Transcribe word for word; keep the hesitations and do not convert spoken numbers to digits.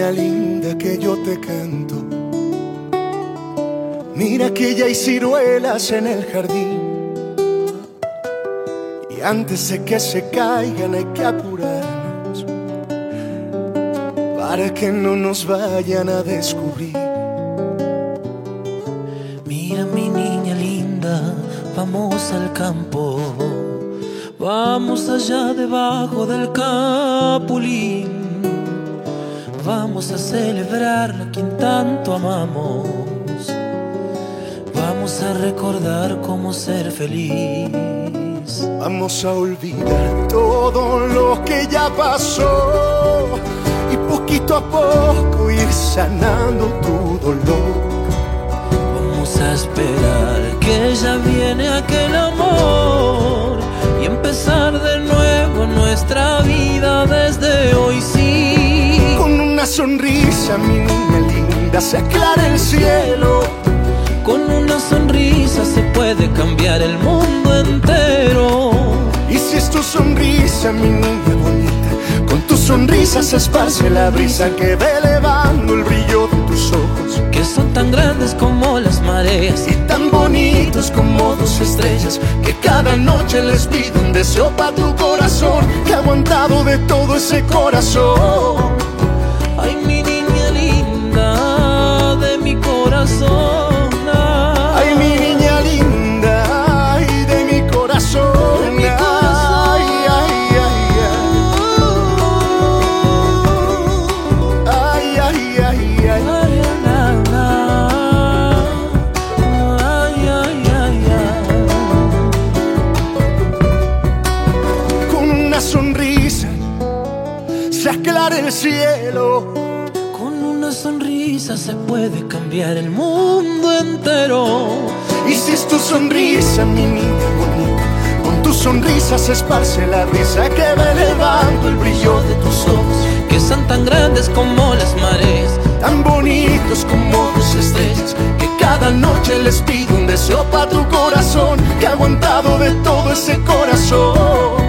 niña linda que yo te canto. Mira que ya hay ciruelas en el jardín, y antes de que se caigan hay que apurarnos para que no nos vayan a descubrir. Mira mi niña linda, vamos al campo, vamos allá debajo del capulín, vamos a celebrar a quien tanto amamos, vamos a recordar cómo ser feliz. Vamos a olvidar todo lo que ya pasó y poquito a poco ir sanando tu dolor. Vamos a esperar que ya viene aquel amor y empezar de nuevo nuestra vida desde hoy, sí. Con una sonrisa, mi niña linda, se aclara el cielo. Con una sonrisa se puede cambiar el mundo entero. Y si es tu sonrisa, mi niña bonita, con tu sonrisa se esparce la brisa que va elevando el brillo de tus ojos, que son tan grandes como las mareas y tan bonitos como dos estrellas, que cada noche les pido un deseo para tu corazón, que ha aguantado de todo ese corazón. Ay, mi niña linda de mi corazón. Ay, mi niña linda, ay, de mi corazón, de mi corazón. Ay, ay, ay, ay, ay, ay, ay, ay. Ay, ay, ay, ay. Con una sonrisa se aclara el cielo. Con una sonrisa se puede cambiar el mundo entero. Y si es tu sonrisa, mi niña bonita, con tu sonrisa se esparce la brisa que va elevando el brillo de tus ojos, que son tan grandes como las mareas, tan bonitos como dos estrellas, que cada noche les pido un deseo para tu corazón, que ha aguantado de todo ese corazón.